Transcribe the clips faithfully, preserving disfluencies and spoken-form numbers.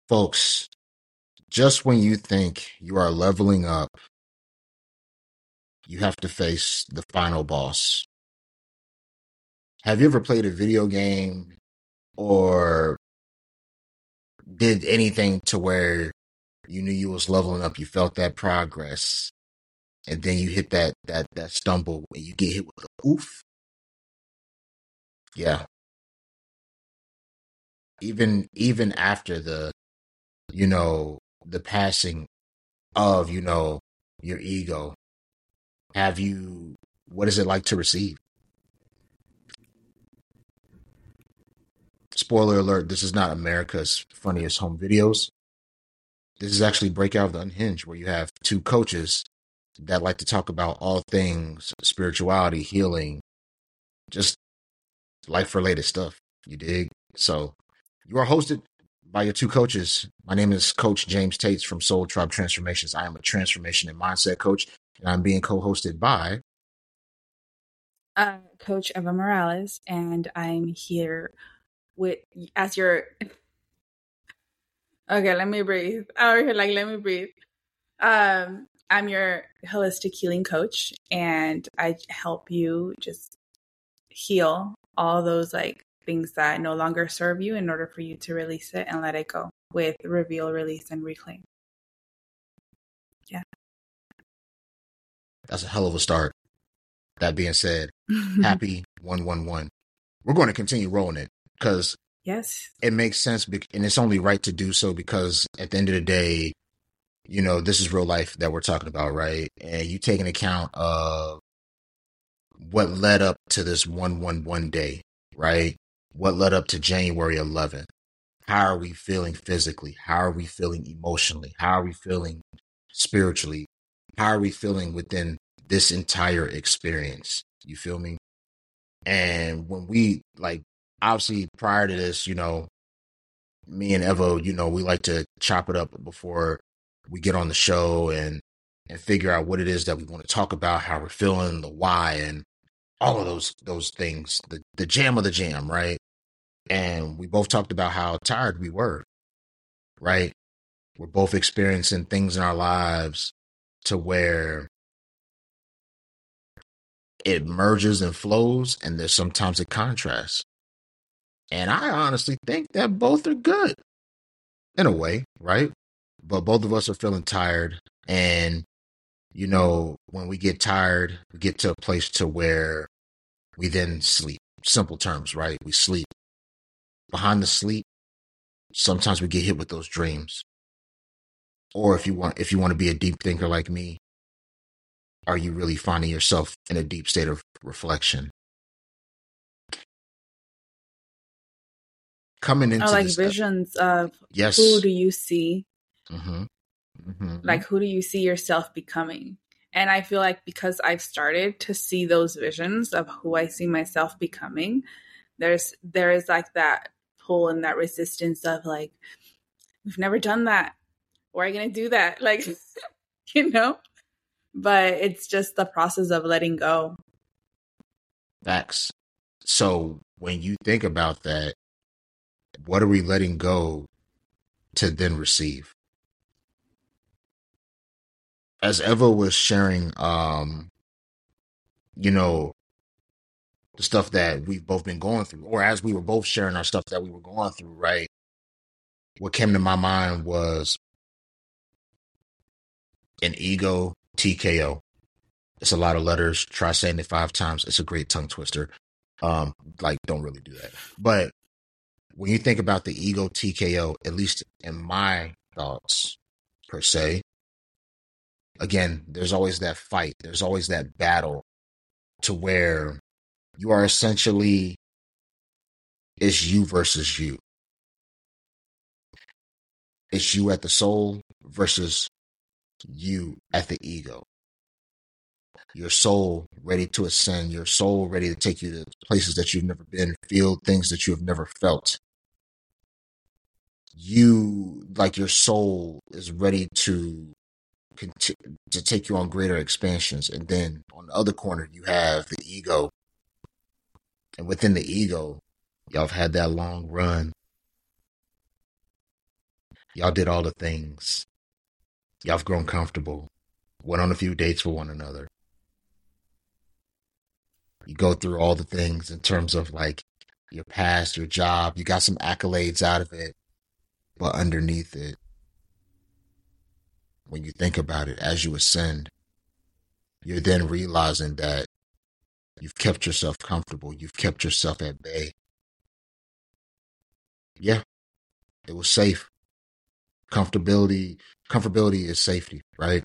Folks, just when you think you are leveling up, you have to face the final boss. Have you ever played a video game or did anything to where you knew you was leveling up, you felt that progress, and then you hit that that that stumble and you get hit with a oof? Yeah. Even even after the, you know, the passing of, you know, your ego, have you, what is it like to receive? Spoiler alert, this is not America's Funniest Home Videos. This is actually Breakout of the Unhinged, where you have two coaches that like to talk about all things spirituality, healing, just life related stuff. You dig? So you are hosted by your two coaches. My name is Coach James Tates from Soul Tribe Transformations. I am a transformation and mindset coach, and I'm being co-hosted by uh, Coach Eva Morales, and I'm here with as your. Okay, let me breathe. Oh, like let me breathe. Um, I'm your holistic healing coach, and I help you just heal all those like things that no longer serve you in order for you to release it and let it go with reveal, release, and reclaim. Yeah. That's a hell of a start. That being said, happy one one one. We're going to continue rolling it because yes, it makes sense, and it's only right to do so because at the end of the day, you know, this is real life that we're talking about, right? And you take an account of what led up to this one one one day, right? What led up to January eleventh? How are we feeling physically? How are we feeling emotionally? How are we feeling spiritually? How are we feeling within this entire experience? You feel me? And when we, like, obviously prior to this, you know, me and Evo, you know, we like to chop it up before we get on the show and and figure out what it is that we want to talk about, how we're feeling, the why, and all of those those things, the the jam of the jam, right? And we both talked about how tired we were, right? We're both experiencing things in our lives to where it merges and flows, and there's sometimes a contrast. And I honestly think that both are good in a way, right? But both of us are feeling tired. And, you know, when we get tired, we get to a place to where we then sleep. Simple terms, right? We sleep. Behind the sleep, sometimes we get hit with those dreams. Or if you want, if you want to be a deep thinker like me, are you really finding yourself in a deep state of reflection? Coming into or like this, visions of yes, who do you see? mm-hmm. Mm-hmm. Like who do you see yourself becoming? And I feel like because I've started to see those visions of who I see myself becoming, there's there is like that pull and that resistance of like, we've never done that. Why are you gonna do that? Like, you know? But it's just the process of letting go. Facts. So when you think about that, what are we letting go to then receive? As Eva was sharing, um, you know, the stuff that we've both been going through, or as we were both sharing our stuff that we were going through, right? What came to my mind was an ego T K O. It's a lot of letters. Try saying it five times. It's a great tongue twister. Um, like, don't really do that. But when you think about the ego T K O, at least in my thoughts per se, again, there's always that fight. There's always that battle to where you are essentially, it's you versus you. It's you at the soul versus you at the ego. Your soul ready to ascend, your soul ready to take you to places that you've never been, feel things that you have never felt. You, like your soul is ready to continue to take you on greater expansions. And then on the other corner, you have the ego. And within the ego, y'all have had that long run. Y'all did all the things. Y'all have grown comfortable. Went on a few dates for one another. You go through all the things in terms of like your past, your job. You got some accolades out of it. But underneath it, when you think about it, as you ascend, you're then realizing that you've kept yourself comfortable. You've kept yourself at bay. Yeah, it was safe. Comfortability, comfortability is safety, right?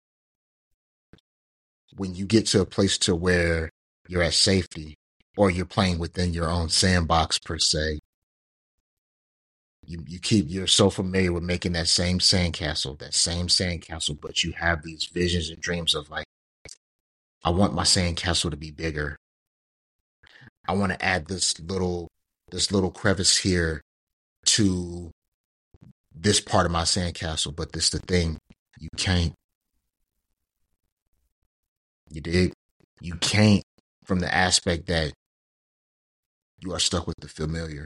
When you get to a place to where you're at safety or you're playing within your own sandbox per se, you, you keep, you're so familiar with making that same sandcastle, that same sandcastle, but you have these visions and dreams of like, I want my sandcastle to be bigger. I want to add this little, this little crevice here to this part of my sandcastle, but this the thing, you can't. You dig? You can't, from the aspect that you are stuck with the familiar.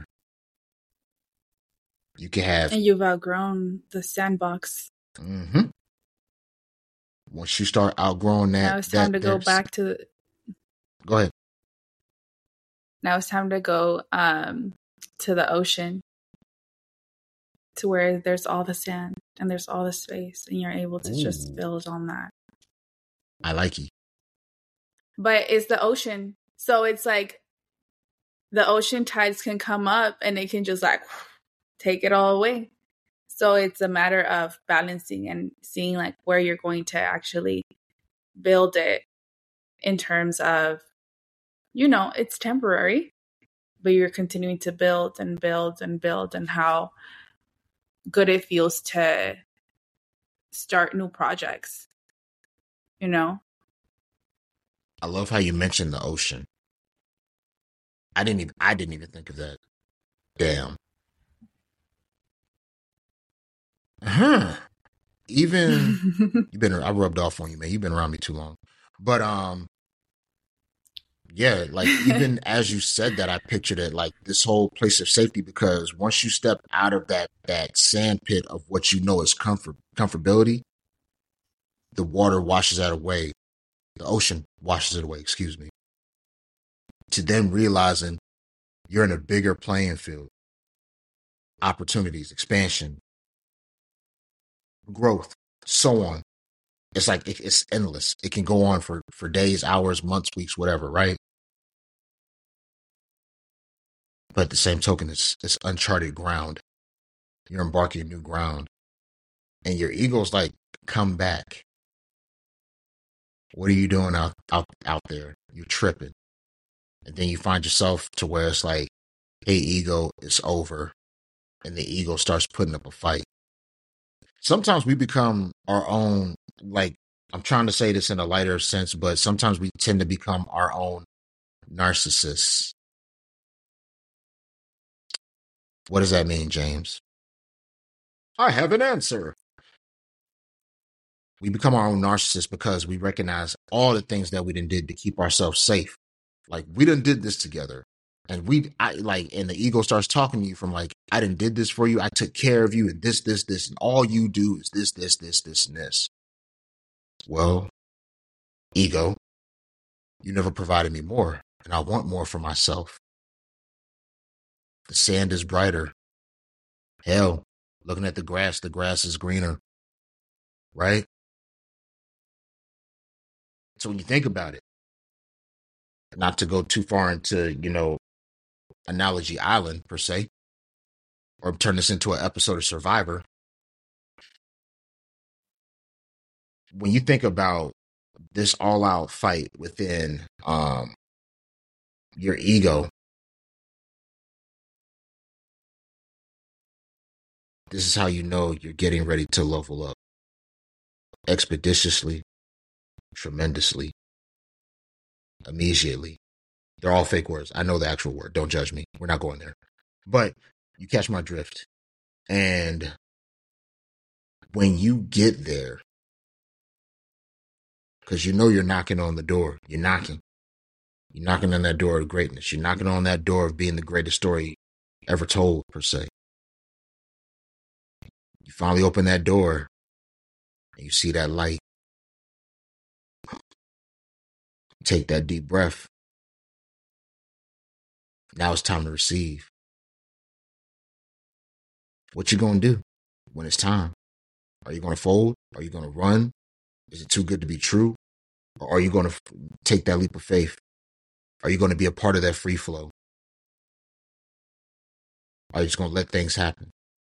You can have, and you've outgrown the sandbox. mm-hmm. Once you start outgrowing that, now it's time that to go back to the, go ahead. now it's time to go um to the ocean, to where there's all the sand and there's all the space, and you're able to Ooh. just build on that. I like you. But it's the ocean, so it's like the ocean tides can come up and it can just like take it all away. So it's a matter of balancing and seeing like where you're going to actually build it, in terms of, you know, it's temporary, but you're continuing to build and build and build, and how good it feels to start new projects, you know? I love how you mentioned the ocean. I didn't even, I didn't even think of that. Damn. Huh. Even you've been, I rubbed off on you, man. You've been around me too long. But um, yeah, like even as you said that, I pictured it like this whole place of safety, because once you step out of that that sand pit of what you know is comfort comfortability, the water washes that away. The ocean washes it away, excuse me. To then realizing you're in a bigger playing field, opportunities, expansion, growth, so on. It's like it, it's endless. It can go on for, for days, hours, months, weeks, whatever, right? But at the same token, it's, it's uncharted ground. You're embarking new ground. And your ego's like, come back. What are you doing out, out, out there? You're tripping. And then you find yourself to where it's like, hey, ego, it's over. And the ego starts putting up a fight. Sometimes we become our own, like, I'm trying to say this in a lighter sense, but sometimes we tend to become our own narcissists. What does that mean, James? I have an answer. We become our own narcissists because we recognize all the things that we done did to keep ourselves safe. Like, we done did this together. And we, I like, and the ego starts talking to you from like, I done did this for you. I took care of you, and this, this, this, and all you do is this, this, this, this, and this. Well, ego, you never provided me more, and I want more for myself. The sand is brighter. Hell, looking at the grass, the grass is greener, right? So when you think about it, not to go too far into, you know, Analogy Island per se, or turn this into an episode of Survivor. When you think about this all-out fight within um, your ego, this is how you know you're getting ready to level up expeditiously, tremendously, immediately. They're all fake words. I know the actual word. Don't judge me. We're not going there. But you catch my drift. And when you get there, because you know you're knocking on the door. You're knocking. You're knocking on that door of greatness. You're knocking on that door of being the greatest story ever told, per se. You finally open that door and you see that light. Take that deep breath. Now it's time to receive. What you gonna do when it's time? Are you gonna fold? Are you gonna run? Is it too good to be true? Or are you gonna f- take that leap of faith? Are you gonna be a part of that free flow? Are you just gonna let things happen?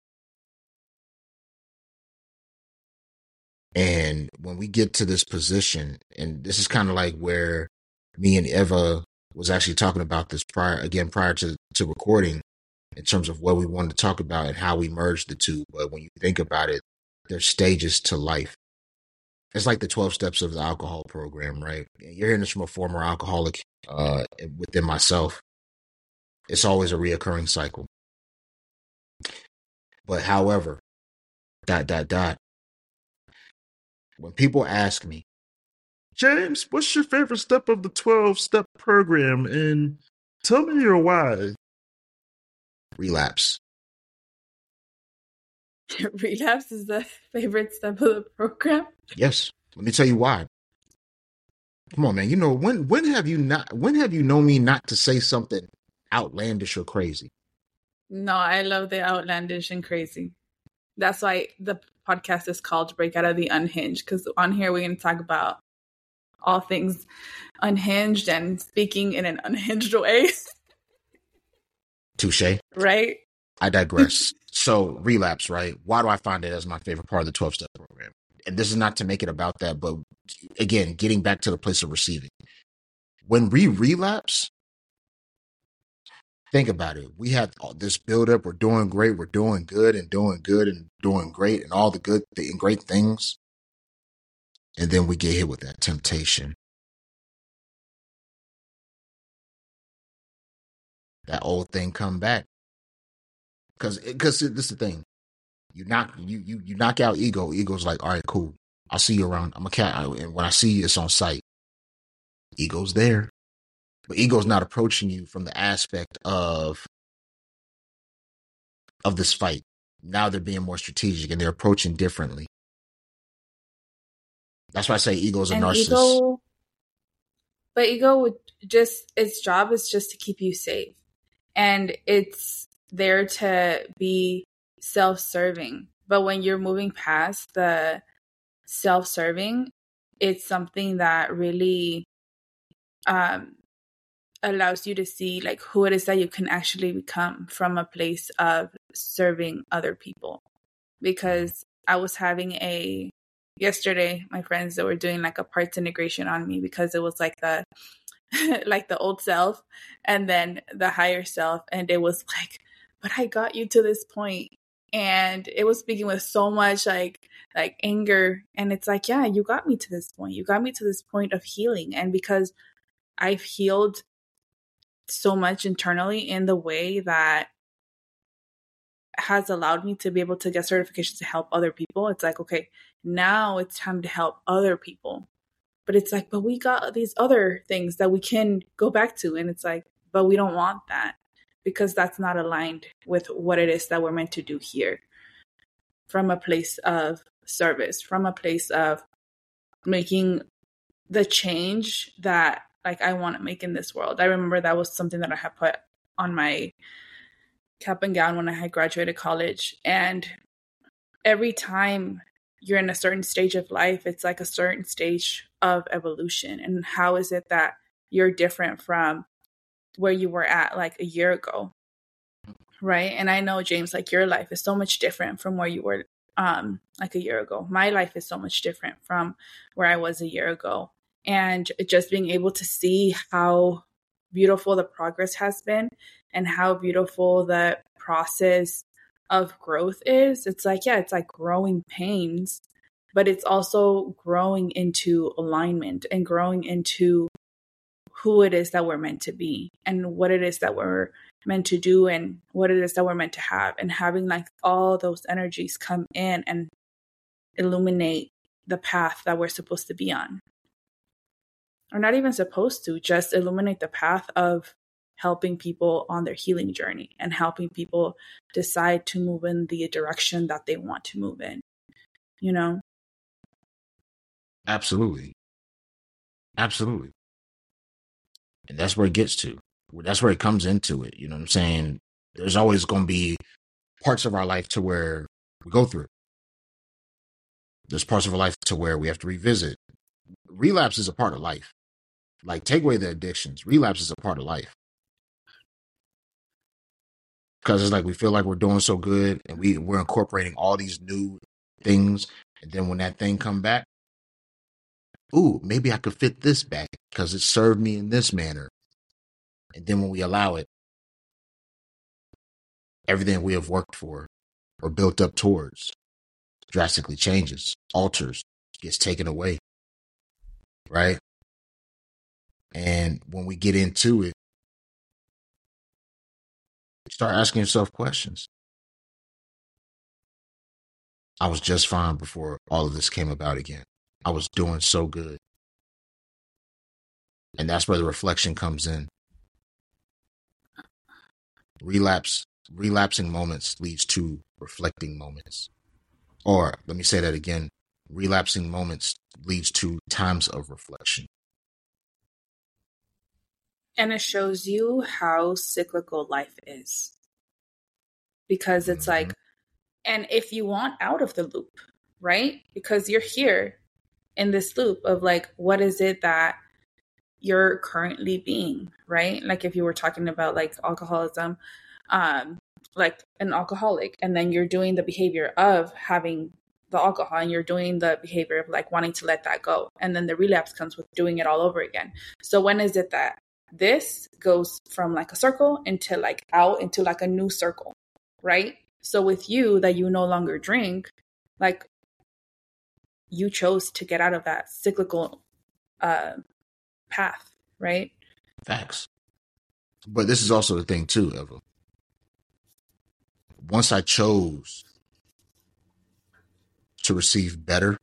And when we get to this position, and this is kind of like where me and Eva was actually talking about this prior, again, prior to, to recording, in terms of what we wanted to talk about and how we merged the two. But when you think about it, there's stages to life. It's like the twelve steps of the alcohol program, right? You're hearing this from a former alcoholic uh, within myself. It's always a reoccurring cycle. But however, dot, dot, dot, when people ask me, James, what's your favorite step of the twelve-step program? And tell me your why. relapse. Relapse is the favorite step of the program. Yes. Let me tell you why. Come on, man. You know, when when have you not when have you known me not to say something outlandish or crazy? No, I love the outlandish and crazy. That's why the podcast is called Break Out of the Unhinged, because on here we're going to talk about all things unhinged and speaking in an unhinged way. Touche. Right? I digress. So relapse, right? Why do I find it as my favorite part of the twelve-step program? And this is not to make it about that, but again, getting back to the place of receiving. When we relapse, think about it. We have all this buildup. We're doing great. We're doing good and doing good and doing great and all the good and great things. And then we get hit with that temptation. That old thing come back. Because because this is the thing. You knock you you you knock out ego. Ego's like, all right, cool. I'll see you around. I'm a cat. And when I see you, it's on sight. Ego's there. But ego's not approaching you from the aspect of of this fight. Now they're being more strategic and they're approaching differently. That's why I say ego's a And narcissist. ego, but ego would just, its job is just to keep you safe. And it's there to be self-serving. But when you're moving past the self-serving, it's something that really um, allows you to see like who it is that you can actually become from a place of serving other people. Because I was having a yesterday, my friends that were doing like a parts integration on me, because it was like the like the old self and then the higher self, and it was like, but I got you to this point. And it was speaking with so much like like anger, and it's like, yeah, you got me to this point. You got me to this point of healing. And because I've healed so much internally in the way that has allowed me to be able to get certifications to help other people, it's like, okay, now it's time to help other people. But it's like, but we got these other things that we can go back to. And it's like, but we don't want that, because that's not aligned with what it is that we're meant to do here. From a place of service, from a place of making the change that like I want to make in this world. I remember that was something that I had put on my cap and gown when I had graduated college. And every time you're in a certain stage of life, it's like a certain stage of evolution. And how is it that you're different from where you were at like a year ago? Right. And I know, James, like your life is so much different from where you were um, like a year ago. My life is so much different from where I was a year ago. And just being able to see how beautiful the progress has been and how beautiful the process of growth is. It's like, yeah, it's like growing pains, but it's also growing into alignment and growing into who it is that we're meant to be and what it is that we're meant to do and what it is that we're meant to have, and having like all those energies come in and illuminate the path that we're supposed to be on. Or not even supposed to, just illuminate the path of helping people on their healing journey and helping people decide to move in the direction that they want to move in, you know? Absolutely. Absolutely. And that's where it gets to. That's where it comes into it. You know what I'm saying? There's always going to be parts of our life to where we go through. There's parts of our life to where we have to revisit. Relapse is a part of life. Like, take away the addictions. Relapse is a part of life. Because it's like we feel like we're doing so good and we, we're incorporating all these new things. And then when that thing come back, ooh, maybe I could fit this back because it served me in this manner. And then when we allow it, everything we have worked for or built up towards drastically changes, alters, gets taken away. Right? And when we get into it, start asking yourself questions. I was just fine before all of this came about again. I was doing so good. And that's where the reflection comes in. Relapse, relapsing moments leads to reflecting moments. Or let me say that again. Relapsing moments leads to times of reflection. And it shows you how cyclical life is. Because it's mm-hmm. like, and if you want out of the loop, right? Because you're here in this loop of like, what is it that you're currently being, right? Like if you were talking about like alcoholism, um, like an alcoholic, and then you're doing the behavior of having the alcohol and you're doing the behavior of like wanting to let that go. And then the relapse comes with doing it all over again. So when is it that this goes from like a circle into like out into like a new circle, right? So with you that you no longer drink, like you chose to get out of that cyclical uh, path, right? Facts. But this is also the thing too, Eva. Once I chose to receive better,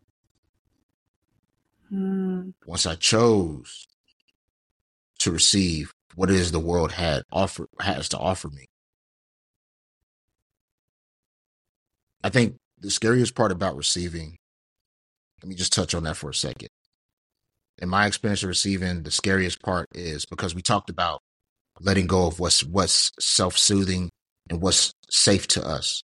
mm. once I chose to receive what it is the world had offer has to offer me, I think the scariest part about receiving, let me just touch on that for a second. In my experience of receiving, the scariest part is because we talked about letting go of what's what's self-soothing and what's safe to us.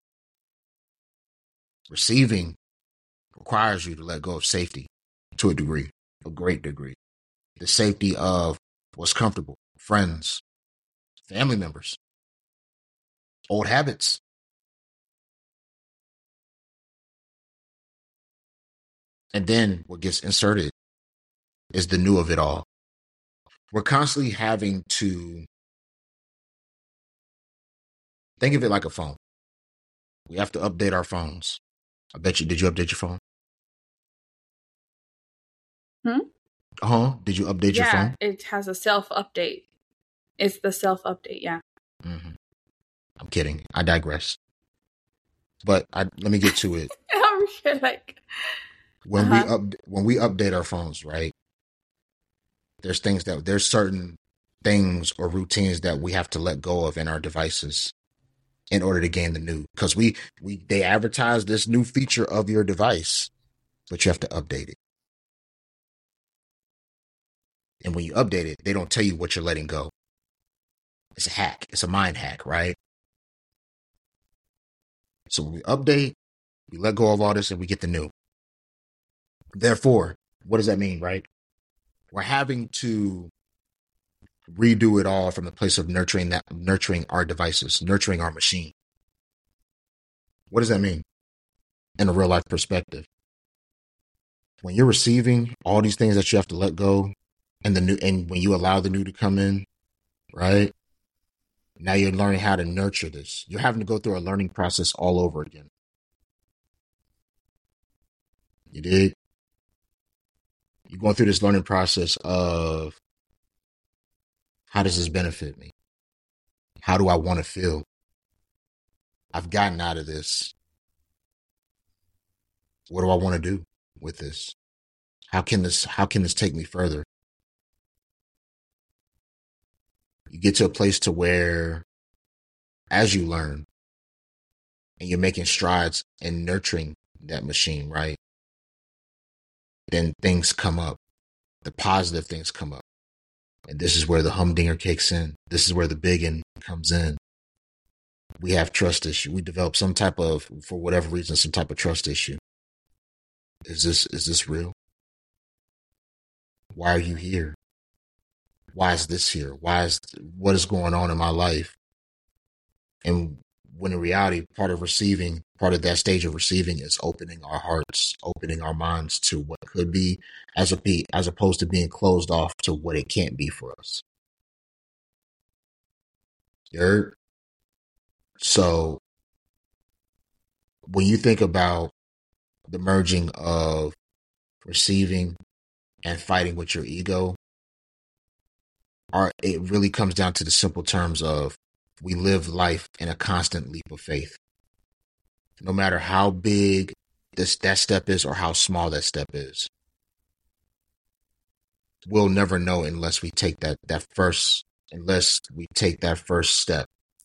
Receiving requires you to let go of safety to a degree, a great degree. The safety of what's comfortable, friends, family members, old habits. And then what gets inserted is the new of it all. We're constantly having to think of it like a phone. We have to update our phones. I bet you, did you update your phone? Hmm? Uh-huh. Did you update yeah, your phone? Yeah, it has a self-update. It's the self-update, yeah. Mm-hmm. I'm kidding. I digress. But I, let me get to it. I'm like, when uh-huh. we up when we update our phones, right? There's things that there's certain things or routines that we have to let go of in our devices in order to gain the new. Because we we they advertise this new feature of your device, but you have to update it. And when you update it, they don't tell you what you're letting go. It's a hack. It's a mind hack, right? So when we update, we let go of all this and we get the new. Therefore, what does that mean, right? We're having to redo it all from the place of nurturing that, nurturing our devices, nurturing our machine. What does that mean in a real life perspective? When you're receiving all these things that you have to let go, and the new, and when you allow the new to come in, right? Now you're learning how to nurture this. You're having to go through a learning process all over again. You dig? You're going through this learning process of how does this benefit me? How do I want to feel? I've gotten out of this. What do I want to do with this? How can this, how can this take me further? You get to a place to where as you learn and you're making strides in nurturing that machine, right? Then things come up. The positive things come up. And this is where the humdinger kicks in. This is where the biggin comes in. We have trust issue. We develop some type of, for whatever reason, some type of trust issue. Is this, is this real? Why are you here? Why is this here? Why is, what is going on in my life? And when in reality, part of receiving, part of that stage of receiving is opening our hearts, opening our minds to what could be, as a as opposed to being closed off to what it can't be for us. You heard? So when you think about the merging of receiving and fighting with your ego, our, it really comes down to the simple terms of we live life in a constant leap of faith. No matter how big this that step is or how small that step is, we'll never know unless we take that that first unless we take that first step.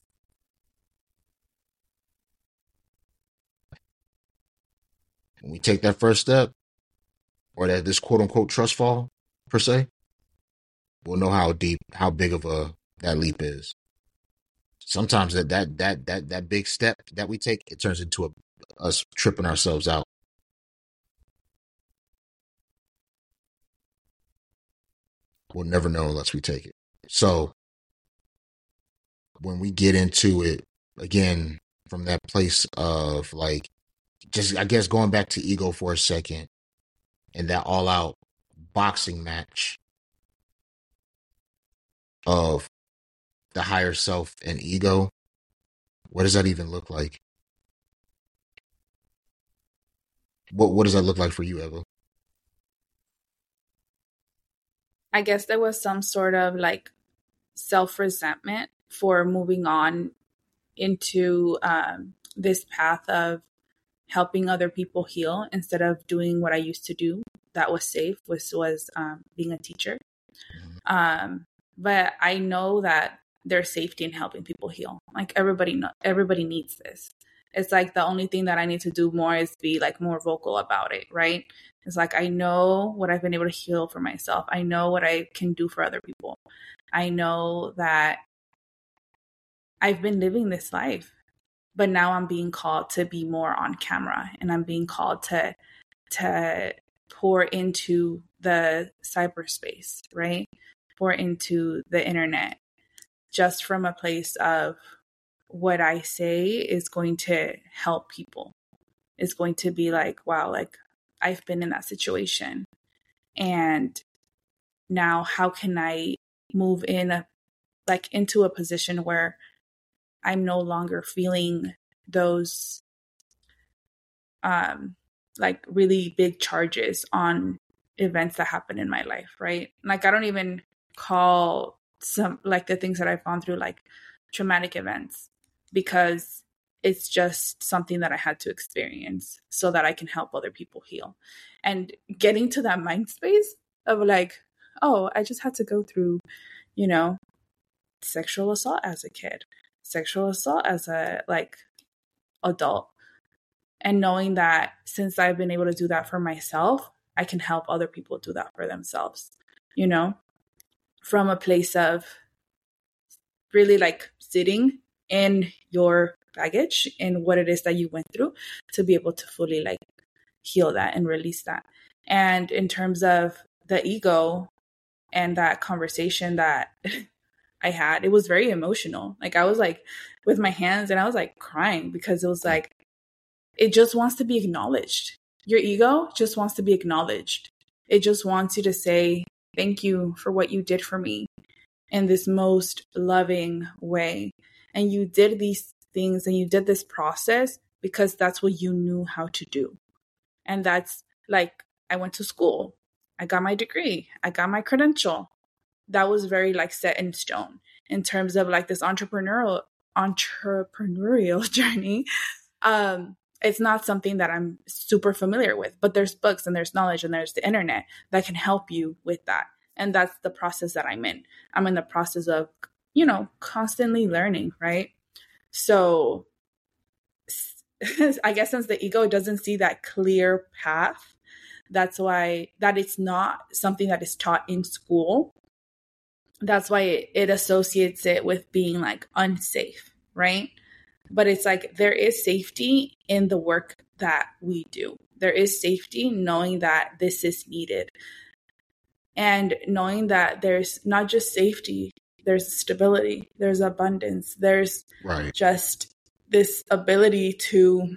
When we take that first step, or that this quote unquote trust fall per se, we'll know how deep, how big of a that leap is. Sometimes that that that that that big step that we take, it turns into a, us tripping ourselves out. We'll never know unless we take it. So when we get into it again from that place of like, just I guess going back to ego for a second, and that all out boxing match of the higher self and ego, what does that even look like? What what does that look like for you, Eva? I guess there was some sort of like self-resentment for moving on into um, this path of helping other people heal instead of doing what I used to do that was safe, which was um, being a teacher. Mm-hmm. Um, but I know that there's safety in helping people heal. Like everybody, know, everybody needs this. It's like the only thing that I need to do more is be like more vocal about it, right? It's like I know what I've been able to heal for myself. I know what I can do for other people. I know that I've been living this life, but now I'm being called to be more on camera, and I'm being called to to pour into the cyberspace, right? Pour into the internet, just from a place of what I say is going to help people. It's going to be like, wow, like I've been in that situation. And now how can I move in a, like into a position where I'm no longer feeling those um like really big charges on events that happen in my life, right? Like I don't even call some like the things that I've gone through like traumatic events, because it's just something that I had to experience so that I can help other people heal. And getting to that mind space of like, oh, I just had to go through, you know, sexual assault as a kid, sexual assault as a like adult. And knowing that since I've been able to do that for myself, I can help other people do that for themselves, you know, from a place of really like sitting in your baggage and what it is that you went through to be able to fully like heal that and release that. And in terms of the ego and that conversation that I had, it was very emotional. Like I was like with my hands and I was like crying because it was like, it just wants to be acknowledged. Your ego just wants to be acknowledged. It just wants you to say, thank you for what you did for me in this most loving way. And you did these things and you did this process because that's what you knew how to do. And that's like, I went to school. I got my degree. I got my credential. That was very like set in stone in terms of like this entrepreneurial entrepreneurial journey. Um, it's not something that I'm super familiar with, but there's books and there's knowledge and there's the internet that can help you with that. And that's the process that I'm in. I'm in the process of you know, constantly learning, right? So I guess since the ego doesn't see that clear path, that's why that it's not something that is taught in school. That's why it, it associates it with being like unsafe, right? But it's like there is safety in the work that we do. There is safety knowing that this is needed. And knowing that there's not just safety, there's stability, there's abundance, there's right. just this ability to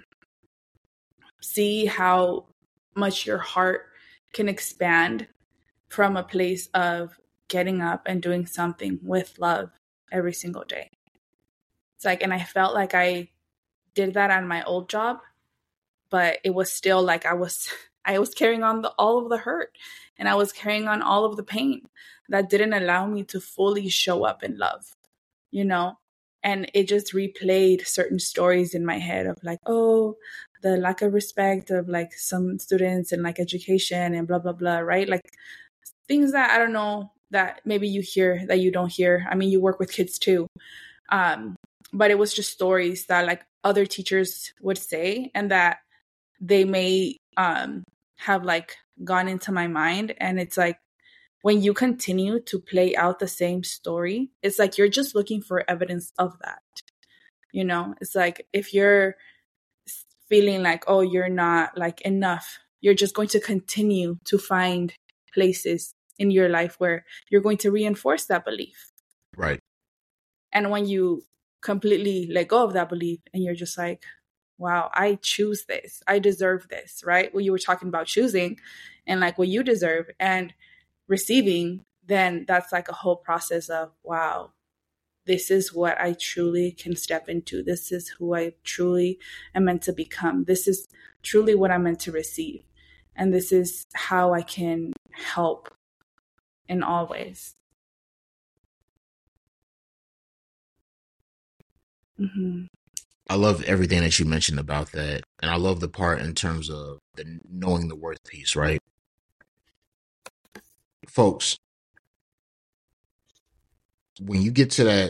see how much your heart can expand from a place of getting up and doing something with love every single day. It's like, and I felt like I did that on my old job, but it was still like I was, I was carrying on the, all of the hurt, and I was carrying on all of the pain that didn't allow me to fully show up in love, you know? And it just replayed certain stories in my head of like, oh, the lack of respect of like some students and like education and blah, blah, blah, right? Like things that I don't know that maybe you hear that you don't hear. I mean, you work with kids too. Um, but it was just stories that like other teachers would say, and that they may um, have like gone into my mind. And it's like, when you continue to play out the same story, it's like you're just looking for evidence of that. You know, it's like if you're feeling like, oh, you're not like enough, you're just going to continue to find places in your life where you're going to reinforce that belief. Right. And when you completely let go of that belief and you're just like, wow, I choose this, I deserve this, right? Well, you were talking about choosing and like what you deserve and receiving, then that's like a whole process of, wow, this is what I truly can step into. This is who I truly am meant to become. This is truly what I'm meant to receive. And this is how I can help in all ways. Mm-hmm. I love everything that you mentioned about that. And I love the part in terms of the knowing the worth piece, right? Folks, when you get to that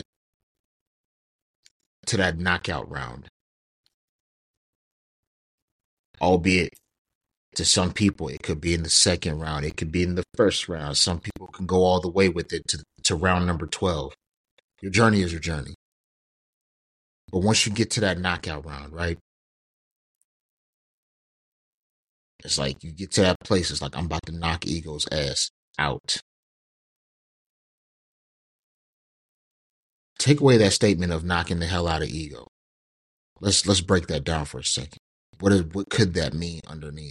to that knockout round, albeit to some people it could be in the second round, it could be in the first round, some people can go all the way with it to, to round number twelve. Your journey is your journey. But once you get to that knockout round, right? It's like you get to that place, it's like I'm about to knock ego's ass out. Take away that statement of knocking the hell out of ego. Let's let's break that down for a second. What is what could that mean underneath?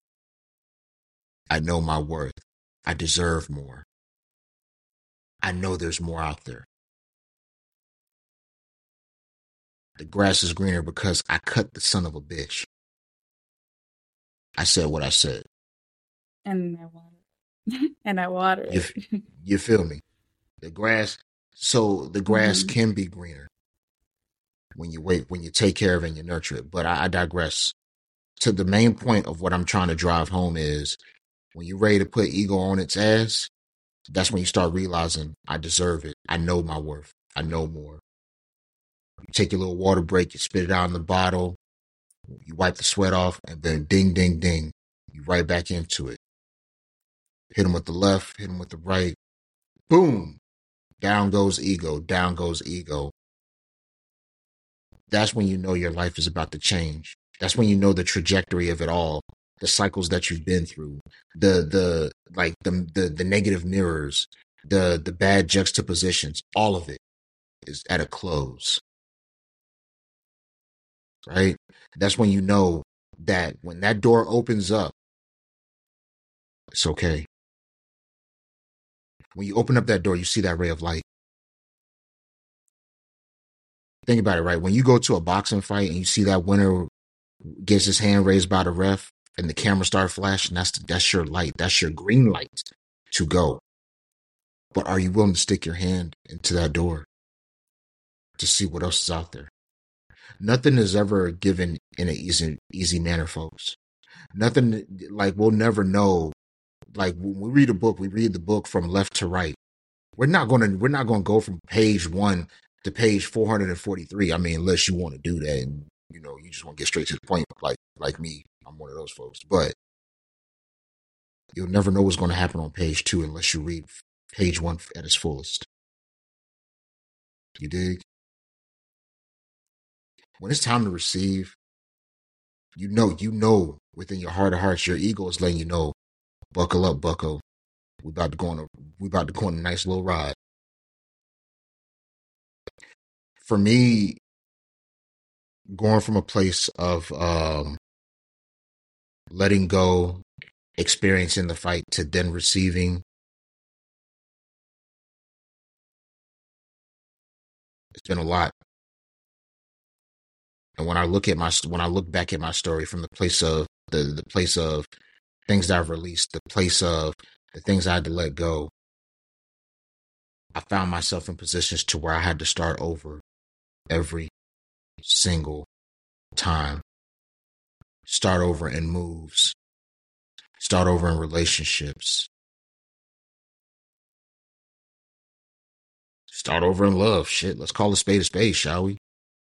I know my worth. I deserve more. I know there's more out there. The grass is greener because I cut the son of a bitch. I said what I said. And I water. and I water you, it. You feel me? The grass, so the grass mm-hmm. can be greener when you wait, when you take care of it and you nurture it. But I, I digress. To the main point of what I'm trying to drive home is when you're ready to put ego on its ass, that's when you start realizing I deserve it. I know my worth. I know more. You take your little water break, you spit it out in the bottle, you wipe the sweat off, and then ding, ding, ding, you right back into it. Hit them with the left, hit them with the right. Boom. Down goes ego. Down goes ego. That's when you know your life is about to change. That's when you know the trajectory of it all, the cycles that you've been through, the the like the the, the negative mirrors, the the bad juxtapositions. All of it is at a close. Right? That's when you know that when that door opens up, it's okay. When you open up that door, you see that ray of light. Think about it, right? When you go to a boxing fight and you see that winner gets his hand raised by the ref and the camera start flashing, that's that's your light. That's your green light to go. But are you willing to stick your hand into that door to see what else is out there? Nothing is ever given in an easy, easy manner, folks. Nothing, like, we'll never know. Like, when we read a book, we read the book from left to right. We're not gonna we're not gonna go from page one to page four hundred and forty three. I mean, unless you want to do that, and you know, you just want to get straight to the point, like like me. I'm one of those folks, but you'll never know what's going to happen on page two unless you read page one at its fullest. You dig? When it's time to receive, you know, you know, within your heart of hearts, your ego is letting you know, buckle up, bucko. We about to go on a we about to go on a nice little ride. For me, going from a place of um, letting go, experiencing the fight, to then receiving, it's been a lot. And when I look at my when I look back at my story from the place of the the place of things that I've released, the place of the things I had to let go, I found myself in positions to where I had to start over every single time. Start over in moves. Start over in relationships. Start over in love. Shit, let's call a spade a spade, shall we?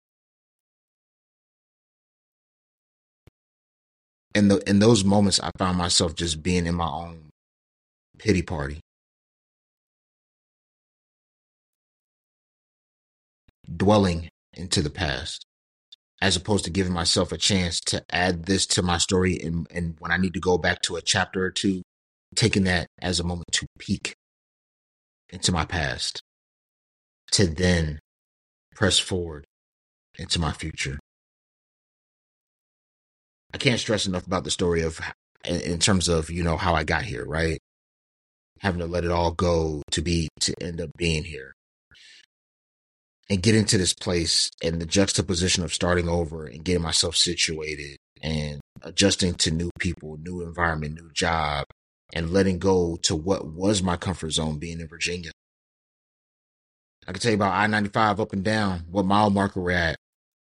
In the in those moments, I found myself just being in my own pity party, dwelling into the past, as opposed to giving myself a chance to add this to my story. And, and when I need to go back to a chapter or two, taking that as a moment to peek into my past, to then press forward into my future. I can't stress enough about the story of, in terms of, you know, how I got here, right? Having to let it all go to be, to end up being here. And get into this place and the juxtaposition of starting over and getting myself situated and adjusting to new people, new environment, new job, and letting go to what was my comfort zone, being in Virginia. I can tell you about I ninety-five up and down, what mile marker we're at.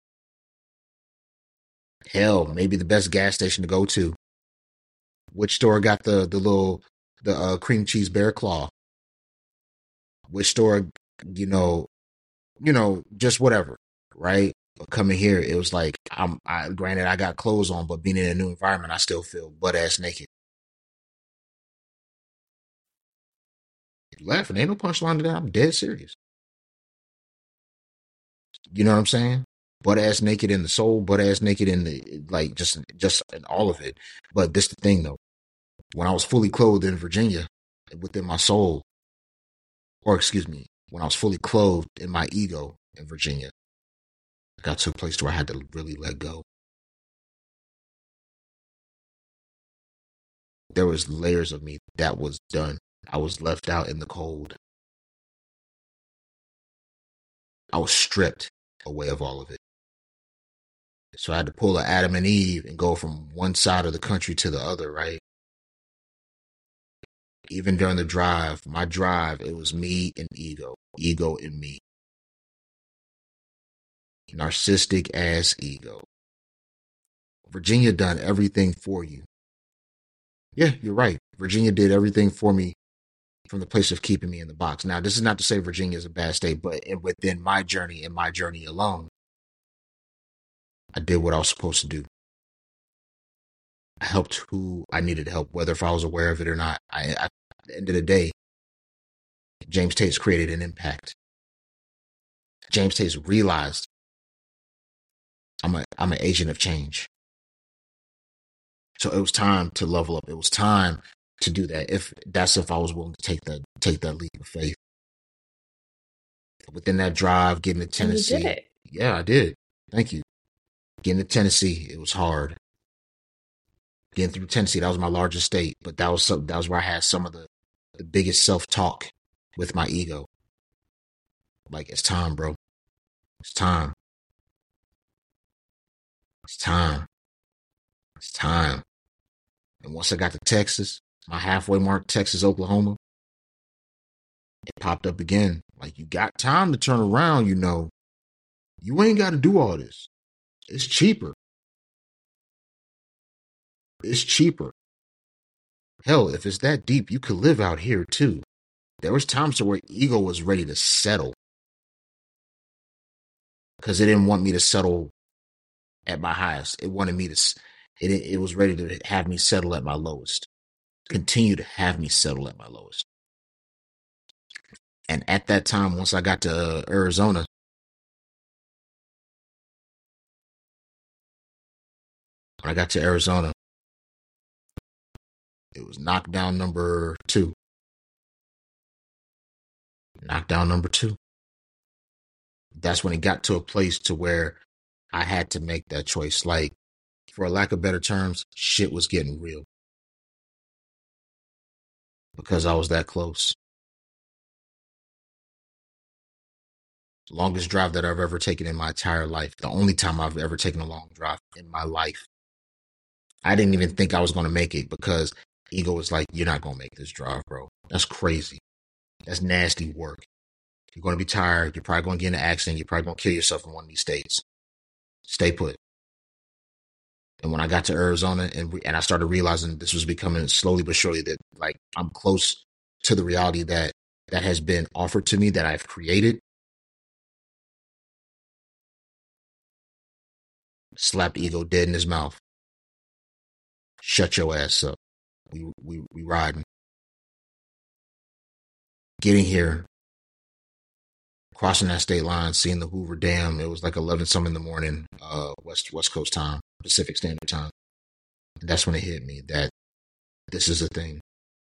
Hell, maybe the best gas station to go to. Which store got the the little the uh, cream cheese bear claw? Which store, you know, you know, just whatever, right? But coming here, it was like, I'm. I, granted, I got clothes on, but being in a new environment, I still feel butt ass naked. You're laughing, ain't no punchline to that. I'm dead serious. You know what I'm saying? Butt ass naked in the soul, butt ass naked in the, like, just just in all of it. But this the thing though, when I was fully clothed in Virginia, within my soul, or excuse me, when I was fully clothed in my ego in Virginia, I got to a place where I had to really let go. There was layers of me that was done. I was left out in the cold. I was stripped away of all of it. So I had to pull an Adam and Eve and go from one side of the country to the other, right? Even during the drive, my drive, it was me and ego, ego and me. Narcissistic ass ego. Virginia done everything for you. Yeah, you're right. Virginia did everything for me from the place of keeping me in the box. Now, this is not to say Virginia is a bad state, but within my journey and my journey alone, I did what I was supposed to do. I helped who I needed help, whether if I was aware of it or not. I, I, at the end of the day, James Tate's created an impact. James Tate's realized I'm a I'm an agent of change. So it was time to level up. It was time to do that. If that's if I was willing to take that take that leap of faith. Within that drive, getting to Tennessee. And you did it. Yeah, I did. Thank you. Getting to Tennessee, it was hard. Getting through Tennessee, that was my largest state, but that was some, that was where I had some of the, the biggest self-talk with my ego. Like, it's time, bro. It's time. It's time. It's time. And once I got to Texas, my halfway mark, Texas, Oklahoma, it popped up again. Like, you got time to turn around, you know. You ain't got to do all this. It's cheaper. It's cheaper. Hell, if it's that deep, you could live out here too. there was times to where ego was ready to settle because it didn't want me to settle at my highest. It wanted me to, it, it was ready to have me settle at my lowest, continue to have me settle at my lowest. And at that time, once I got to uh, Arizona, when I got to Arizona, it was knockdown number two. Knockdown number two. That's when it got to a place to where I had to make that choice. Like, for a lack of better terms, shit was getting real. Because I was that close. Longest drive that I've ever taken in my entire life. The only time I've ever taken a long drive in my life. I didn't even think I was going to make it because ego was like, you're not going to make this drive, bro. That's crazy. That's nasty work. You're going to be tired. You're probably going to get in an accident. You're probably going to kill yourself in one of these states. Stay put. And when I got to Arizona and re- and I started realizing this was becoming slowly but surely that like I'm close to the reality that that has been offered to me that I've created. Slapped ego dead in his mouth. Shut your ass up. We we we riding. Getting here, crossing that state line, seeing the Hoover Dam. It was like eleven some in the morning, uh, West West Coast time, Pacific Standard Time. And that's when it hit me that this is a thing.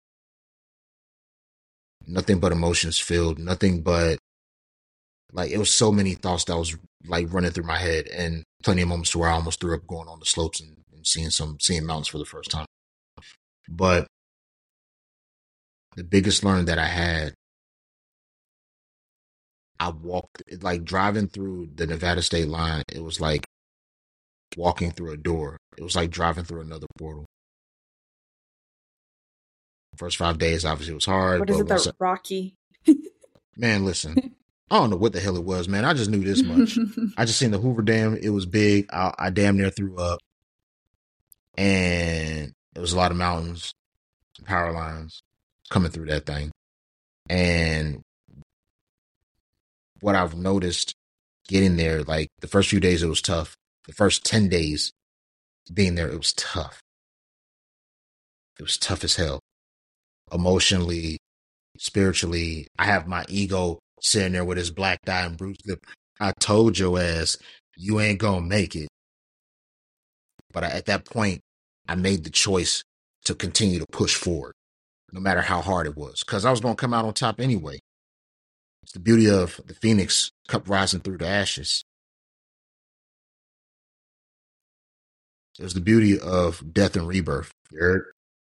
Nothing but emotions filled. Nothing but like it was so many thoughts that was like running through my head, and plenty of moments to where I almost threw up going on the slopes and, and seeing some seeing mountains for the first time. But the biggest learn that I had, I walked like driving through the Nevada state line. It was like walking through a door. It was like driving through another portal. First five days, obviously, it was hard. What is it, but that Rocky? Man, listen, I don't know what the hell it was, man. I just knew this much. I just seen the Hoover Dam. It was big. I, I damn near threw up. And it was a lot of mountains, power lines coming through that thing. And what I've noticed getting there, like the first few days, it was tough. The first ten days being there, it was tough. It was tough as hell. Emotionally, spiritually, I have my ego sitting there with his black eye and bruised lip. I told your ass, you ain't gonna make it. But I, at that point, I made the choice to continue to push forward, no matter how hard it was, because I was gonna come out on top anyway. It's the beauty of the Phoenix Cup rising through the ashes. It was the beauty of death and rebirth. You heard?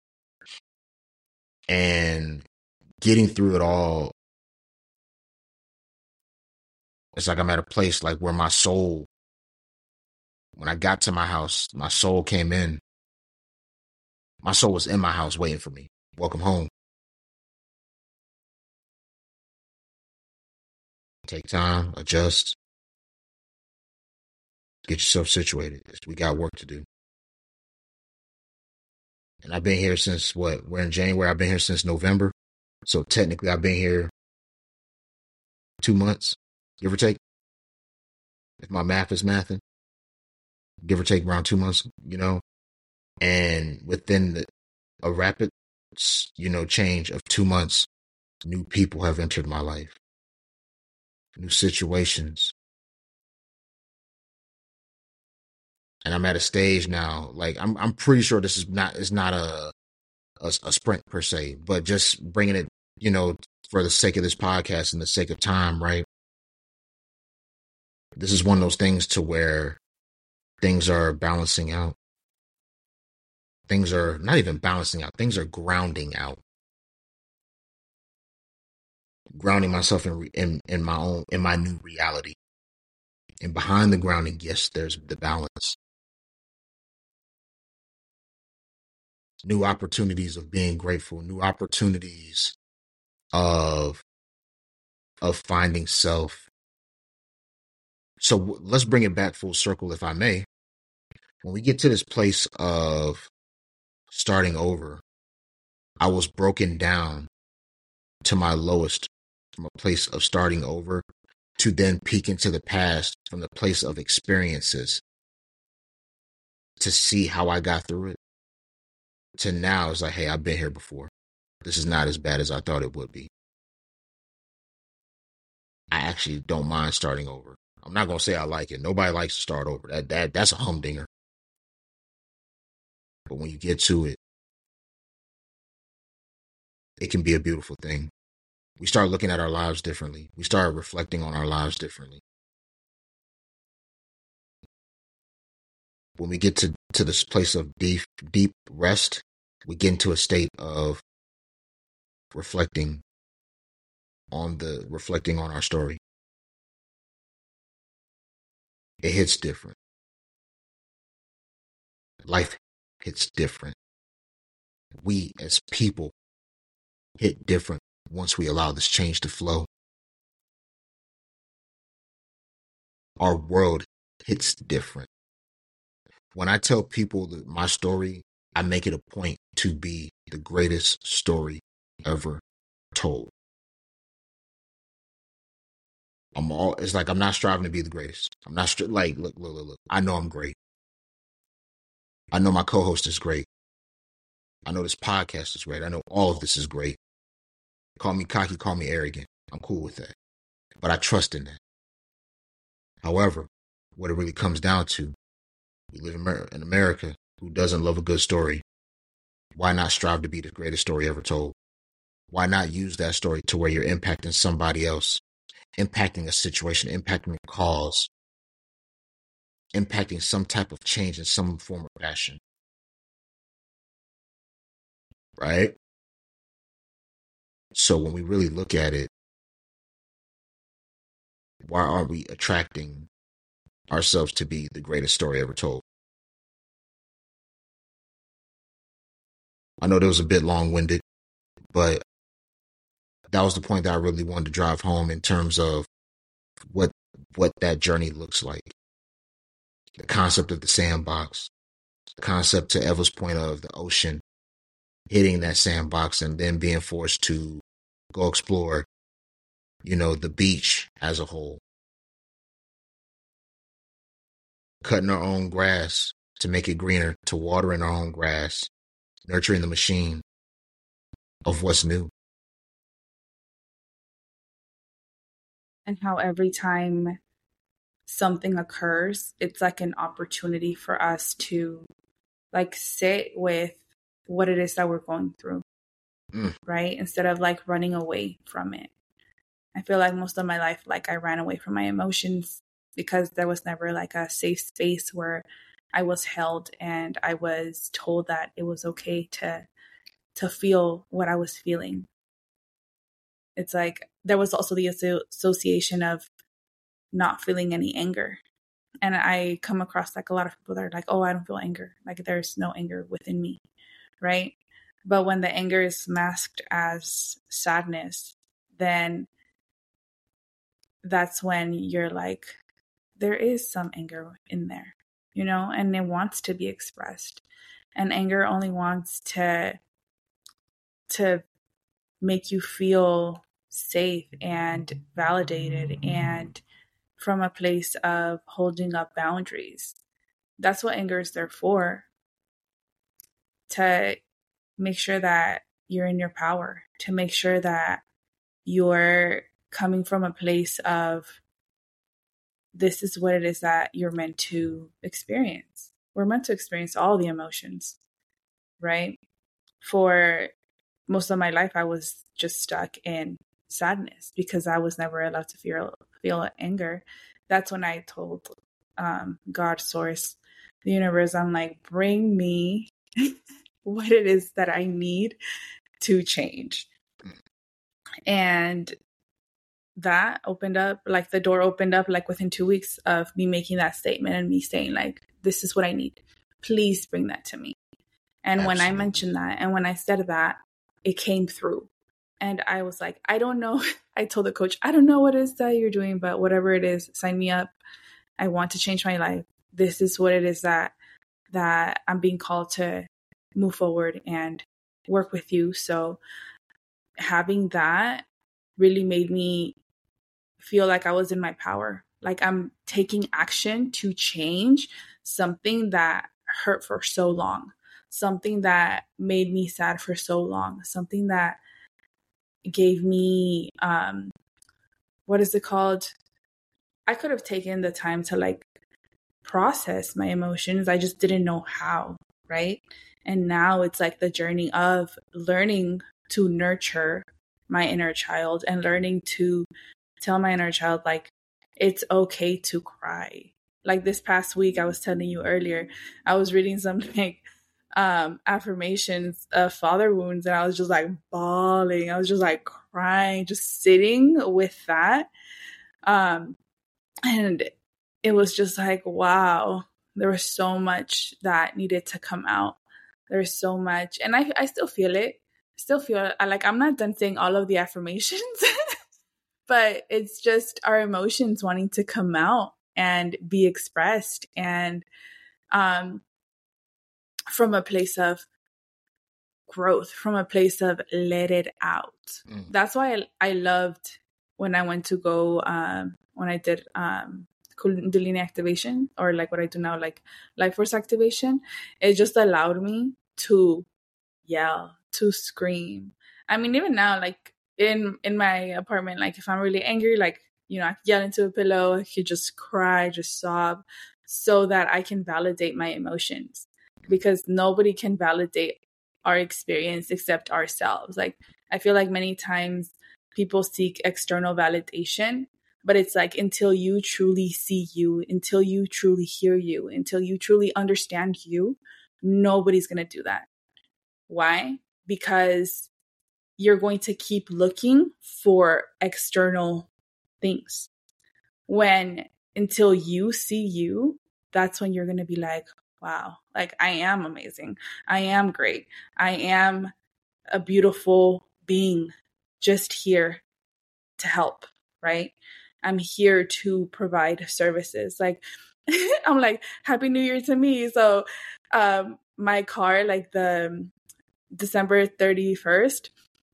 And getting through it all, it's like I'm at a place like where my soul, when I got to my house, my soul came in. My soul was in my house waiting for me. Welcome home. Take time, adjust, get yourself situated. We got work to do. And I've been here since what? We're in January. I've been here since November. So technically I've been here two months, give or take. If my math is mathing, give or take around two months, you know. And within the, a rapid, you know, change of two months, new people have entered my life. New situations. And I'm at a stage now, like I'm I'm pretty sure this is not it's not a, a a sprint per se, but just bringing it, you know, for the sake of this podcast and the sake of time, right? This is one of those things to where things are balancing out. Things are not even balancing out. Things are grounding out. Grounding myself in in in my own in my new reality. And behind the grounding, yes, there's the balance. New opportunities of being grateful, new opportunities of of finding self. So w- let's bring it back full circle, if I may. When we get to this place of starting over, I was broken down to my lowest from a place of starting over to then peek into the past from the place of experiences to see how I got through it, to now it's like, hey, I've been here before. This is not as bad as I thought it would be. I actually don't mind starting over. I'm not going to say I like it. Nobody likes to start over. That that That's a humdinger. But when you get to it, it can be a beautiful thing. We start looking at our lives differently. We start reflecting on our lives differently. When we get to, to this place of deep, deep rest, we get into a state of reflecting on the reflecting on our story. It hits different. Life hits different. We as people hit different once we allow this change to flow. Our world hits different. When I tell people that my story, I make it a point to be the greatest story ever told. I'm all, it's like I'm not striving to be the greatest. I'm not stri- like, look, look, look, look. I know I'm great. I know my co-host is great. I know this podcast is great. I know all of this is great. Call me cocky, call me arrogant. I'm cool with that. But I trust in that. However, what it really comes down to, we live in Amer- in America. Who doesn't love a good story? Why not strive to be the greatest story ever told? Why not use that story to where you're impacting somebody else, impacting a situation, impacting a cause, impacting some type of change in some form or fashion? Right? So when we really look at it, why are we attracting ourselves to be the greatest story ever told? I know that was a bit long-winded, but that was the point that I really wanted to drive home in terms of what what that journey looks like. The concept of the sandbox, the concept, to Eva's point, of the ocean hitting that sandbox and then being forced to go explore, you know, the beach as a whole. Cutting our own grass to make it greener, to watering our own grass, nurturing the machine of what's new. And how every time something occurs, it's like an opportunity for us to like sit with what it is that we're going through, mm. right? Instead of like running away from it. I feel like most of my life, like I ran away from my emotions because there was never like a safe space where I was held and I was told that it was okay to to feel what I was feeling. It's like there was also the association of not feeling any anger. And I come across like a lot of people that are like, oh, I don't feel anger. Like there's no anger within me, right? But when the anger is masked as sadness, then that's when you're like, there is some anger in there, you know, and it wants to be expressed. And anger only wants to to make you feel safe and validated and from a place of holding up boundaries. That's what anger is there for. To make sure that you're in your power, to make sure that you're coming from a place of this is what it is that you're meant to experience. We're meant to experience all the emotions, right? For most of my life, I was just stuck in sadness because I was never allowed to feel feel anger. That's when I told um, God, Source, the universe, I'm like, bring me what it is that I need to change. And that opened up, like the door opened up like within two weeks of me making that statement and me saying like, this is what I need. Please bring that to me. And Absolutely. When I mentioned that and when I said that, it came through. And I was like, I don't know. I told the coach, I don't know what it is that you're doing, but whatever it is, sign me up. I want to change my life. This is what it is that that I'm being called to move forward and work with you. So having that really made me feel like I was in my power. Like I'm taking action to change something that hurt for so long, something that made me sad for so long, something that gave me, um, what is it called? I could have taken the time to like process my emotions. I just didn't know how, right? And now it's like the journey of learning to nurture my inner child and learning to tell my inner child, like, it's okay to cry. Like this past week, I was telling you earlier, I was reading some like um, affirmations of father wounds, and I was just like bawling. I was just like crying, just sitting with that. Um, and it was just like, wow, there was so much that needed to come out. There's so much. And I, I still feel it. I still feel I, like I'm not done saying all of the affirmations, but it's just our emotions wanting to come out and be expressed. And um, from a place of growth, from a place of let it out. Mm. That's why I, I loved when I went to go, um, when I did um, Kundalini activation, or like what I do now, like life force activation. It just allowed me to yell, to scream. I mean, even now, like in in my apartment, like if I'm really angry, like, you know, I could yell into a pillow, I could just cry, just sob, so that I can validate my emotions, because nobody can validate our experience except ourselves. Like I feel like many times people seek external validation, but it's like until you truly see you, until you truly hear you, until you truly understand you, nobody's going to do that. Why? Because you're going to keep looking for external things. When until you see you, that's when you're going to be like, wow, like I am amazing. I am great. I am a beautiful being just here to help, right? I'm here to provide services. Like, I'm like, Happy New Year to me. So um, my car, like the December thirty-first,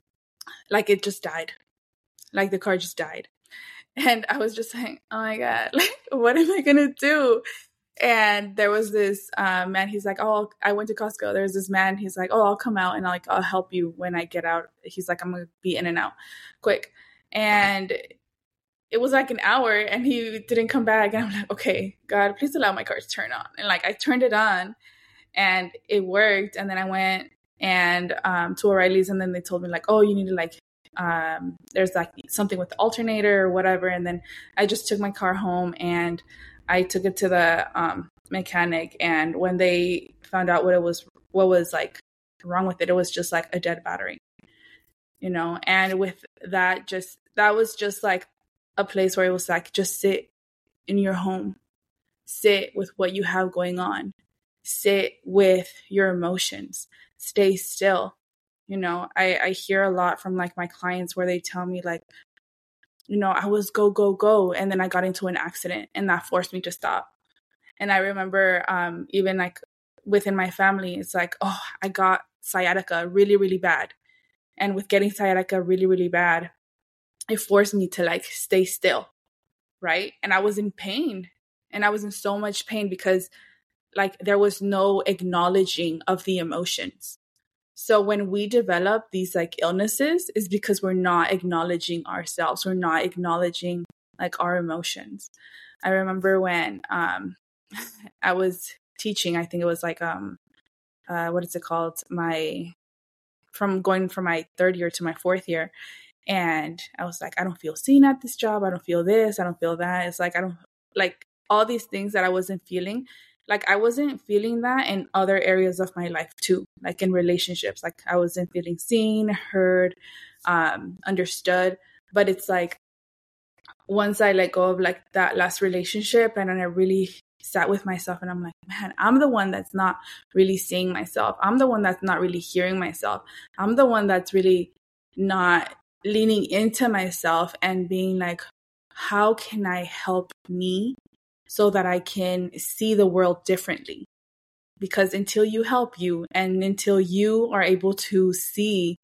like it just died. Like the car just died. And I was just like, oh my God, like, what am I going to do? And there was this uh, man, he's like, oh, I went to Costco. There's this man, he's like, oh, I'll come out and like, I'll help you when I get out. He's like, I'm going to be in and out quick. And it was like an hour and he didn't come back. And I'm like, okay, God, please allow my car to turn on. And like, I turned it on and it worked. And then I went and um, to O'Reilly's, and then they told me like, oh, you need to like, um, there's like something with the alternator or whatever. And then I just took my car home and I took it to the um, mechanic. And when they found out what it was, what was like wrong with it, it was just like a dead battery, you know? And with that, just, that was just like a place where it was like, just sit in your home, sit with what you have going on, sit with your emotions, stay still. You know, I, I hear a lot from like my clients where they tell me like, you know, I was go, go, go. And then I got into an accident and that forced me to stop. And I remember um, even like within my family, it's like, oh, I got sciatica really, really bad. And with getting sciatica really, really bad, it forced me to like stay still. Right. And I was in pain, and I was in so much pain because like there was no acknowledging of the emotions. So when we develop these like illnesses is because we're not acknowledging ourselves. We're not acknowledging like our emotions. I remember when um, I was teaching, I think it was like, um, uh, what is it called? My, from going from my third year to my fourth year. And I was like, I don't feel seen at this job. I don't feel this. I don't feel that. It's like, I don't like all these things that I wasn't feeling. Like I wasn't feeling that in other areas of my life too, like in relationships. Like I wasn't feeling seen, heard, um, understood. But it's like once I let go of like that last relationship, and then I really sat with myself, and I'm like, man, I'm the one that's not really seeing myself. I'm the one that's not really hearing myself. I'm the one that's really not leaning into myself and being like, how can I help me so that I can see the world differently? Because until you help you, and until you are able to see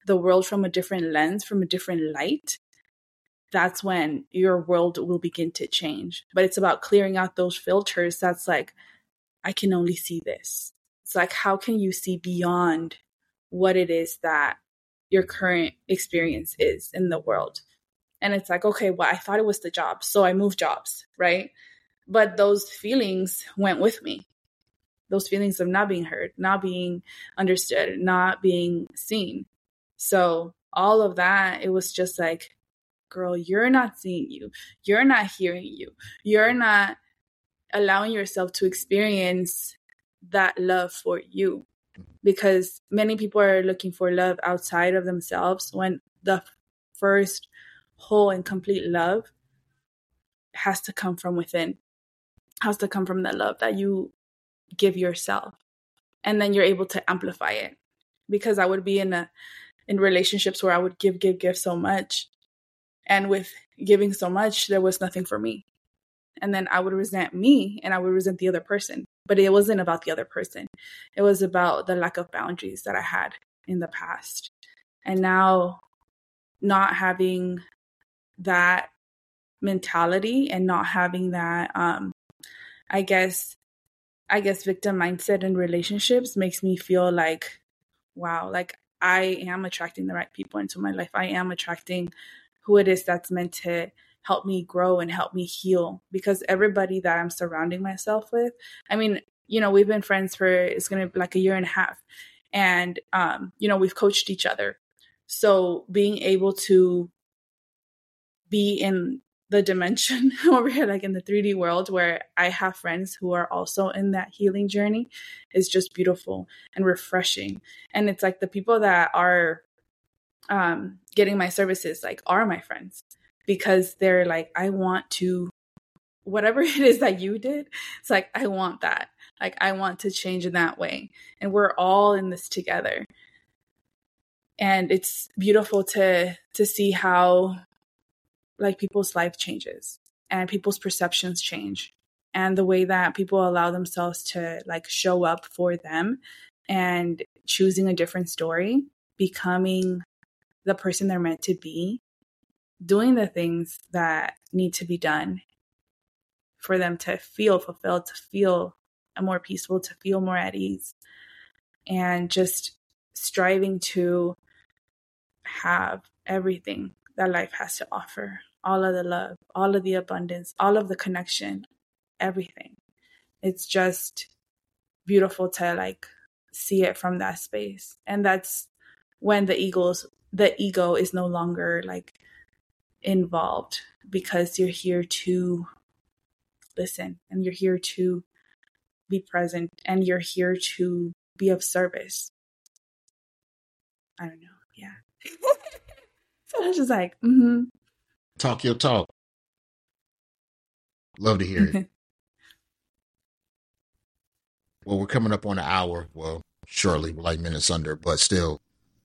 the world from a different lens, from a different light, that's when your world will begin to change. But it's about clearing out those filters. That's like, I can only see this. It's like, how can you see beyond what it is that your current experience is in the world? And it's like, okay, well, I thought it was the job, so I moved jobs, right? But those feelings went with me. Those feelings of not being heard, not being understood, not being seen. So all of that, it was just like, girl, you're not seeing you. You're not hearing you. You're not allowing yourself to experience that love for you. Because many people are looking for love outside of themselves when the first whole and complete love has to come from within, has to come from the love that you give yourself. And then you're able to amplify it. Because I would be in a in relationships where I would give, give, give so much. And with giving so much, there was nothing for me. And then I would resent me and I would resent the other person. But it wasn't about the other person. It was about the lack of boundaries that I had in the past. And now not having that mentality and not having that, um, I guess, I guess victim mindset in relationships makes me feel like, wow, like I am attracting the right people into my life. I am attracting who it is that's meant to help me grow and help me heal. Because everybody that I'm surrounding myself with, I mean, you know, we've been friends for, it's going to be like a year and a half. And, um, you know, we've coached each other. So being able to be in the dimension over here, like in the three D world where I have friends who are also in that healing journey is just beautiful and refreshing. And it's like the people that are um, getting my services like are my friends because they're like, I want to, whatever it is that you did, it's like, I want that. Like, I want to change in that way. And we're all in this together. And it's beautiful to, to see how like people's life changes and people's perceptions change and the way that people allow themselves to like show up for them and choosing a different story, becoming the person they're meant to be, doing the things that need to be done for them to feel fulfilled, to feel more peaceful, to feel more at ease, and just striving to have everything that life has to offer. All of the love, all of the abundance, all of the connection, everything. It's just beautiful to like see it from that space. And that's when the egos, the ego is no longer like involved because you're here to listen and you're here to be present and you're here to be of service. I don't know. Yeah. So I was just like, mm-hmm. Talk your talk. Love to hear it. Well, we're coming up on an hour. Well, shortly, we're like minutes under, but still,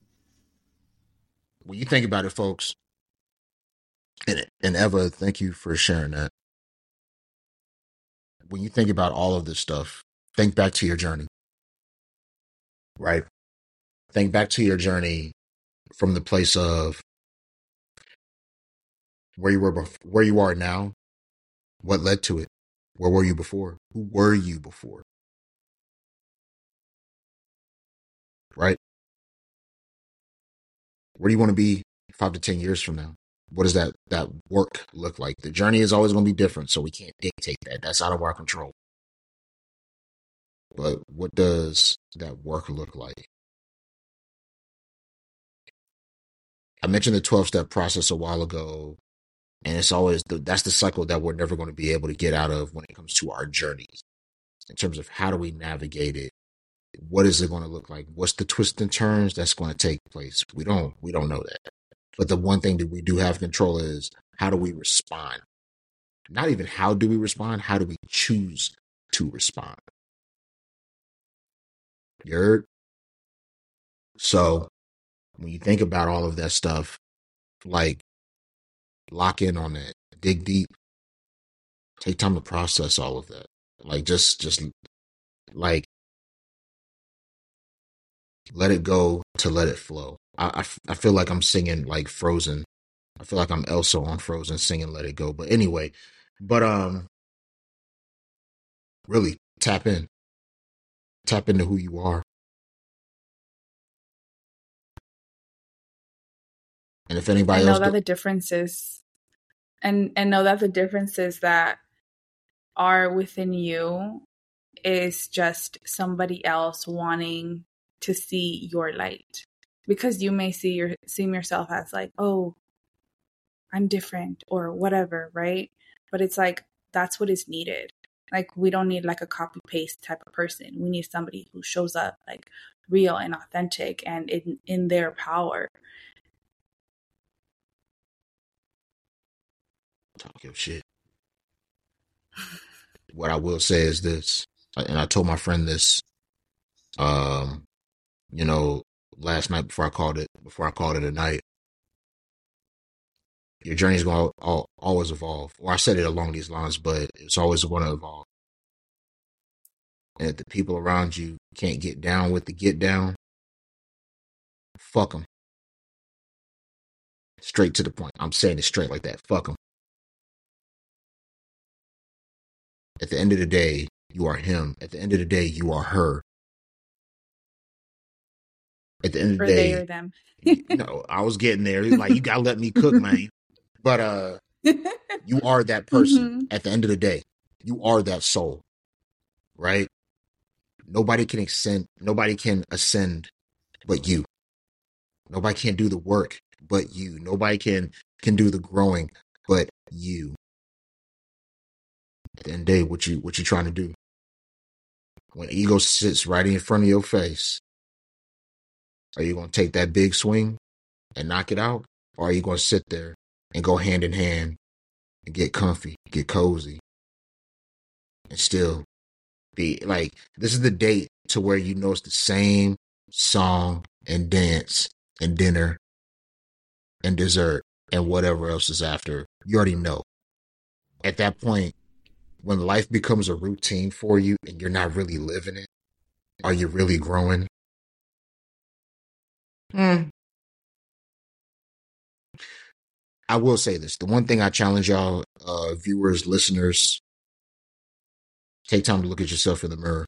when you think about it, folks, and, and Eva, thank you for sharing that. When you think about all of this stuff, think back to your journey, right? Think back to your journey from the place of where you were, bef- where you are now, what led to it, where were you before, who were you before, right? Where do you want to be five to ten years from now? What does that that work look like? The journey is always going to be different, so we can't dictate that. That's out of our control. But what does that work look like? I mentioned the twelve-step process a while ago, and it's always the, that's the cycle that we're never going to be able to get out of when it comes to our journeys. In terms of how do we navigate it? What is it going to look like? What's the twists and turns that's going to take place? We don't we don't know that. But the one thing that we do have control is how do we respond? Not even how do we respond, how do we choose to respond? You heard? So when you think about all of that stuff, like lock in on that, dig deep, take time to process all of that. Like just just like Let it go to let it flow. I, I, f- I feel like I'm singing like Frozen. I feel like I'm Elsa on Frozen singing Let It Go. But anyway, but um, really tap in, tap into who you are. And if anybody And know else, that do- the differences and and know that the differences that are within you is just somebody else wanting to see your light, because you may see your see yourself as like, oh, I'm different or whatever, right? But it's like, that's what is needed. Like, we don't need like a copy paste type of person. We need somebody who shows up like real and authentic and in in their power. talk your shit. What I will say is this, and I told my friend this, um, you know, last night before I called it, before I called it a night. Your journey is going to always evolve. Or I said it along these lines, but it's always going to evolve. And if the people around you can't get down with the get down, fuck them. Straight to the point. I'm saying it straight like that. Fuck them. At the end of the day, you are him. At the end of the day, you are her. At the end of the Or they day, or them. no, I was getting there. Like, you gotta let me cook, man. But uh, you are that person. Mm-hmm. At the end of the day, you are that soul, right? Nobody can ascend. Nobody can ascend, but you. Nobody can do the work, but you. Nobody can can do the growing, but you. At the end of the day, what you what you trying to do? When ego sits right in front of your face, are you gonna take that big swing and knock it out? Or are you gonna sit there and go hand in hand and get comfy, get cozy, and still be like, this is the date to where you know it's the same song and dance and dinner and dessert and whatever else is after. You already know. At that point, when life becomes a routine for you and you're not really living it, are you really growing? Hmm. I will say this. The one thing I challenge y'all, uh, viewers, listeners, take time to look at yourself in the mirror.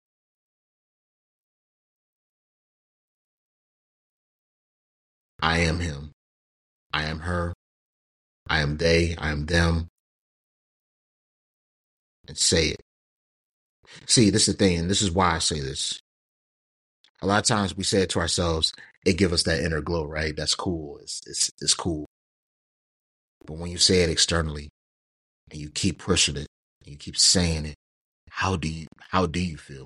I am him. I am her. I am they. I am them. And say it. See, this is the thing, and this is why I say this. A lot of times we say it to ourselves, it gives us that inner glow, right? That's cool. It's it's it's cool. But when you say it externally and you keep pushing it, and you keep saying it, how do you how do you feel?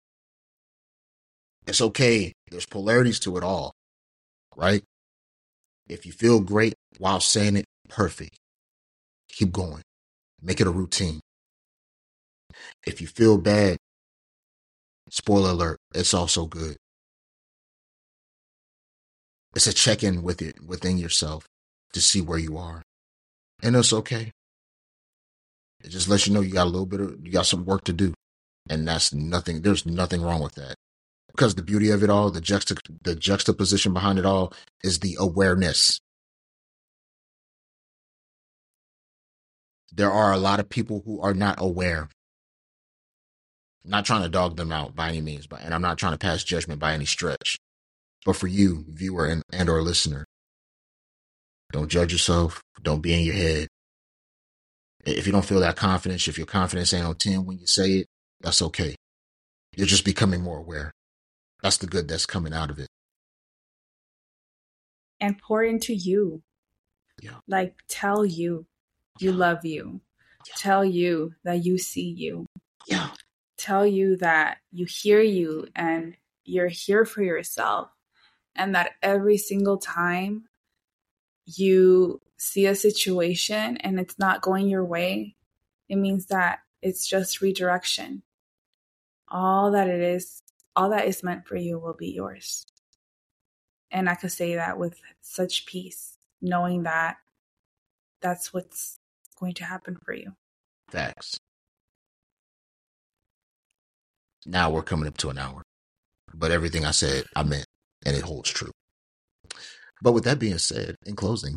It's okay. There's polarities to it all, right? If you feel great while saying it, perfect. Keep going. Make it a routine. If you feel bad, spoiler alert, it's also good. It's a check-in with it within yourself to see where you are. And it's okay. It just lets you know you got a little bit of, you got some work to do. And that's nothing, there's nothing wrong with that. Because the beauty of it all, the juxta, the juxtaposition behind it all is the awareness. There are a lot of people who are not aware. I'm not trying to dog them out by any means, but, and I'm not trying to pass judgment by any stretch. But for you, viewer and, and or listener, don't judge yourself. Don't be in your head. If you don't feel that confidence, if your confidence ain't on ten when you say it, that's okay. You're just becoming more aware. That's the good that's coming out of it. And pour into you. Yeah. Like, tell you you Yeah. love you. Yeah. Tell you that you see you. Yeah. Tell you that you hear you and you're here for yourself. And that every single time you see a situation and it's not going your way, it means that it's just redirection. All that it is, all that is meant for you will be yours. And I could say that with such peace, knowing that that's what's going to happen for you. Facts. Now we're coming up to an hour. But everything I said, I meant. and it holds true. But with that being said, in closing,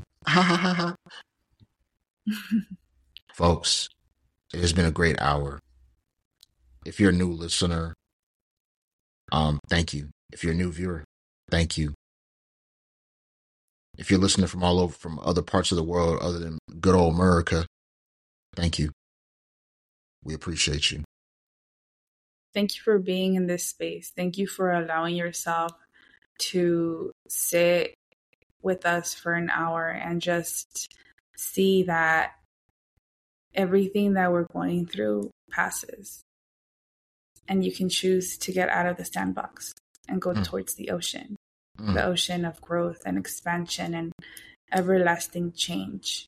folks, it has been a great hour. If you're a new listener, um, thank you. If you're a new viewer, thank you. If you're listening from all over, from other parts of the world other than good old America, thank you. We appreciate you. Thank you for being in this space. Thank you for allowing yourself to sit with us for an hour and just see that everything that we're going through passes. And you can choose to get out of the sandbox and go mm. towards the ocean, mm. the ocean of growth and expansion and everlasting change.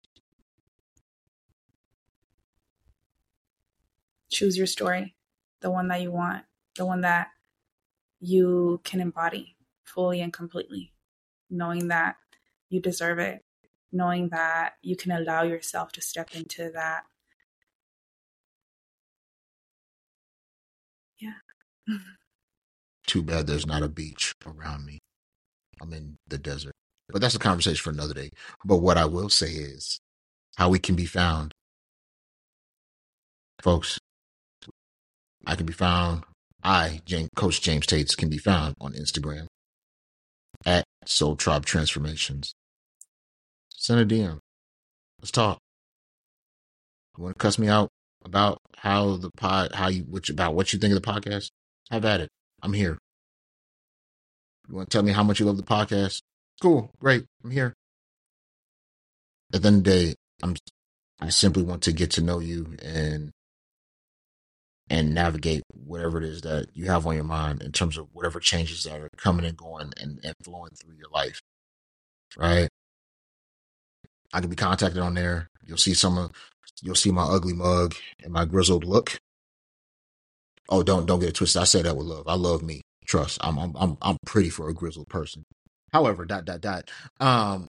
Choose your story, the one that you want, the one that you can embody fully and completely, knowing that you deserve it, knowing that you can allow yourself to step into that. Yeah. Too bad there's not a beach around me. I'm in the desert. But that's a conversation for another day. But what I will say is how we can be found. Folks, I can be found. I, James, Coach James Tates, can be found on Instagram at Soul Tribe Transformations. Send a D M. Let's talk. You want to cuss me out about how the pod, how you, which about what you think of the podcast? Have at it. I'm here. You want to tell me how much you love the podcast? Cool, great. I'm here. At the end of the day, I'm. I simply want to get to know you and and navigate whatever it is that you have on your mind in terms of whatever changes that are coming and going and, and flowing through your life. Right? I can be contacted on there. You'll see some of, you'll see my ugly mug and my grizzled look. Oh, don't don't get it twisted. I say that with love. I love me. Trust. I'm I'm I'm I'm pretty for a grizzled person. However, dot dot dot. Um,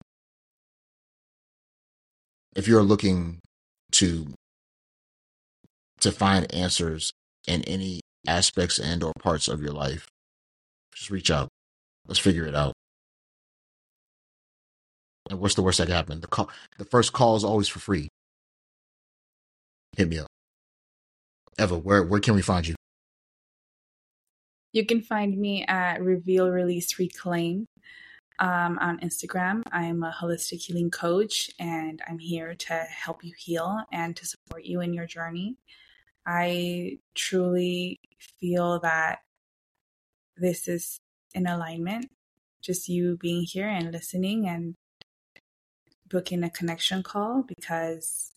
if you're looking to to find answers in any aspects and or parts of your life, just reach out. Let's figure it out. And what's the worst that can happen? The call, the first call is always for free. Hit me up. Eva, where where can we find you? You can find me at Reveal, Release, Reclaim um, on Instagram. I'm a holistic healing coach, and I'm here to help you heal and to support you in your journey. I truly feel that this is in alignment, just you being here and listening and booking a connection call because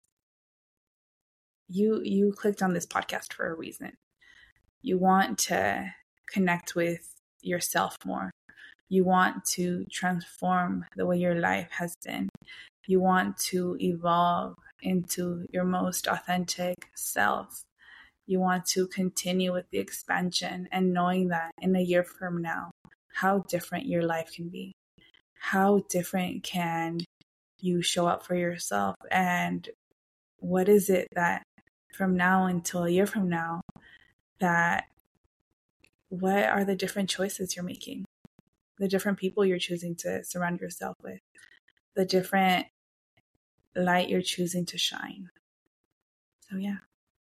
you you clicked on this podcast for a reason. You want to connect with yourself more. You want to transform the way your life has been. You want to evolve into your most authentic self. You want to continue with the expansion and knowing that in a year from now, how different your life can be. How different can you show up for yourself? And what is it that from now until a year from now, that what are the different choices you're making? The different people you're choosing to surround yourself with, the different light you're choosing to shine. So yeah.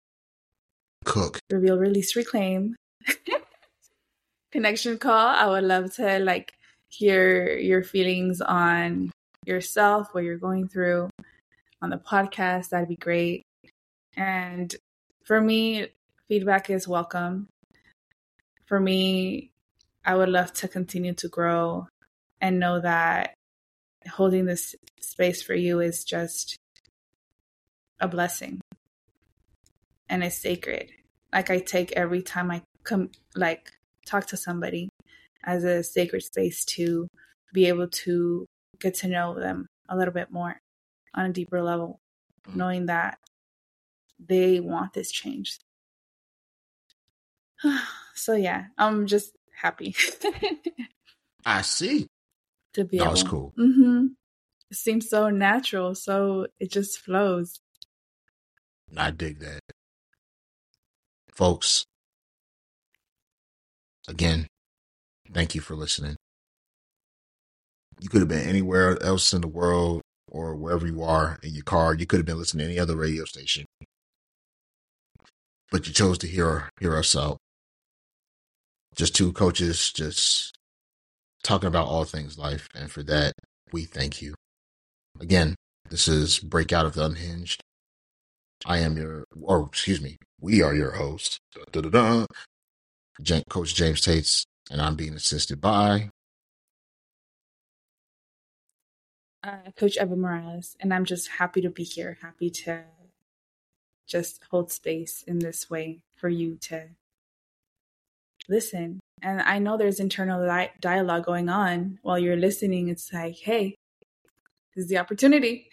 Cook. Reveal, Release, Reclaim. Connection call. I would love to like hear your feelings on yourself, what you're going through on the podcast. That'd be great. And for me, feedback is welcome. For me, I would love to continue to grow and know that holding this space for you is just a blessing and it's sacred. Like I take every time I come, like talk to somebody as a sacred space to be able to get to know them a little bit more on a deeper level, knowing that they want this change. So yeah, I'm just happy. I see. To be that able. was cool. Mm-hmm. It seems so natural, so it just flows. I dig that. Folks, again, thank you for listening. You could have been anywhere else in the world or wherever you are in your car. You could have been listening to any other radio station, but you chose to hear hear us out. Just two coaches, just talking about all things life, and for that, we thank you. Again, this is Breakout of the Unhinged. I am your, or excuse me, we are your host, da, da, da, da, Coach James Tates, and I'm being assisted by uh, Coach Eva Morales, and I'm just happy to be here, happy to just hold space in this way for you to listen. And I know there's internal li- dialogue going on while you're listening. It's like, hey, this is the opportunity.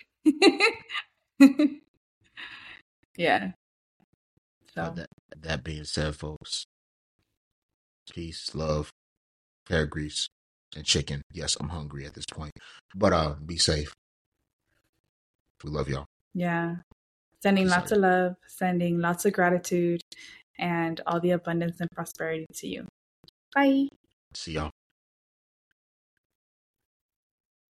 Yeah. So uh, that. That being said, folks, peace, love, hair grease, and chicken. Yes, I'm hungry at this point, but uh, be safe. We love y'all. Yeah. Sending Peace lots out. of love, sending lots of gratitude, and all the abundance and prosperity to you. Bye. See y'all.